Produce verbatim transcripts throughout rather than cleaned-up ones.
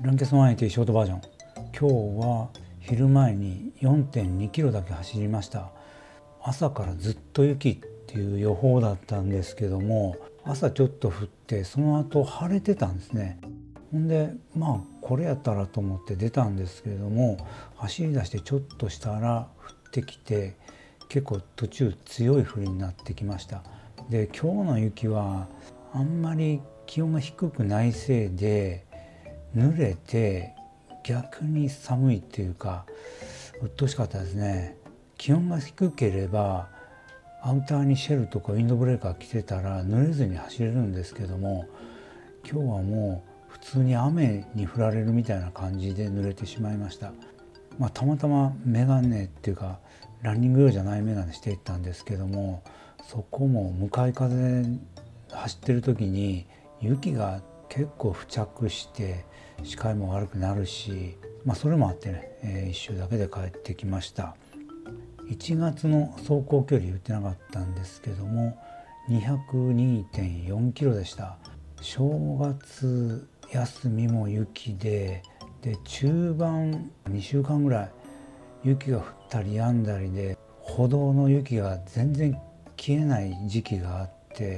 ランキャスワンエイティショートバージョン。今日は昼前に よんてんにキロだけ走りました。朝からずっと雪っていう予報だったんですけども、朝ちょっと降ってその後晴れてたんですね。ほんでまあこれやったらと思って出たんですけれども、走り出してちょっとしたら降ってきて、結構途中強い降りになってきました。で今日の雪はあんまり気温が低くないせいで濡れて逆に寒いっていうかうっとうしかったですね。気温が低ければアウターにシェルとかウィンドブレーカー着てたら濡れずに走れるんですけども、今日はもう普通に雨に降られるみたいな感じで濡れてしまいました。まあ、たまたまメガネっていうかランニング用じゃないメガネしていったんですけども、そこも向かい風で走ってる時に雪が結構付着して視界も悪くなるし、まあ、それもあってね、えー、一周だけで帰ってきました。いちがつの走行距離言ってなかったんですけども にひゃくにてんよんキロでした。正月休みも雪で、で中盤にしゅうかんぐらい雪が降ったり止んだりで、歩道の雪が全然消えない時期があって、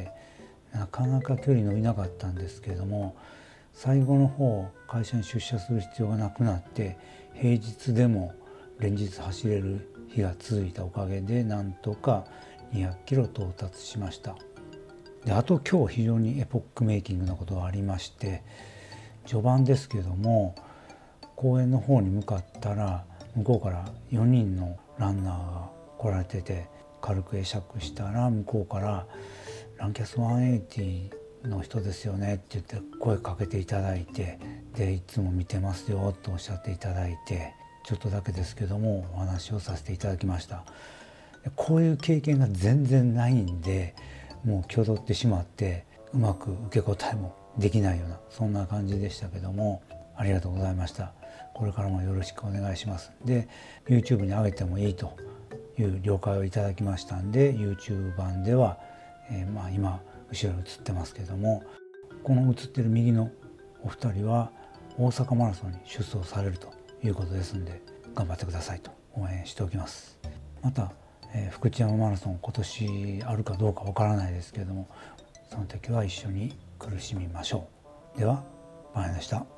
なかなか距離伸びなかったんですけれども、最後の方会社に出社する必要がなくなって、平日でも連日走れる日が続いたおかげでなんとかにひゃくキロ到達しました。であと今日非常にエポックメイキングなことがありまして、序盤ですけども公園の方に向かったら向こうからよにんのランナーが来られてて、軽く会釈したら向こうから「ランキャスワンエイティの人ですよね」って言って声かけていただいて、でいつも見てますよとおっしゃっていただいて、ちょっとだけですけどもお話をさせていただきました。こういう経験が全然ないんで、もう挙動ってしまってうまく受け答えもできないような、そんな感じでしたけども、ありがとうございました。これからもよろしくお願いします。で YouTube に上げてもいいという了解をいただきましたんで、 YouTube 版では、えー、まあ今後ろに映ってますけども、この映ってる右のお二人は大阪マラソンに出走されるということですんで、頑張ってくださいと応援しておきます。また、えー、福知山マラソン今年あるかどうかわからないですけれども、その時は一緒に苦しみましょう。では、バイでした。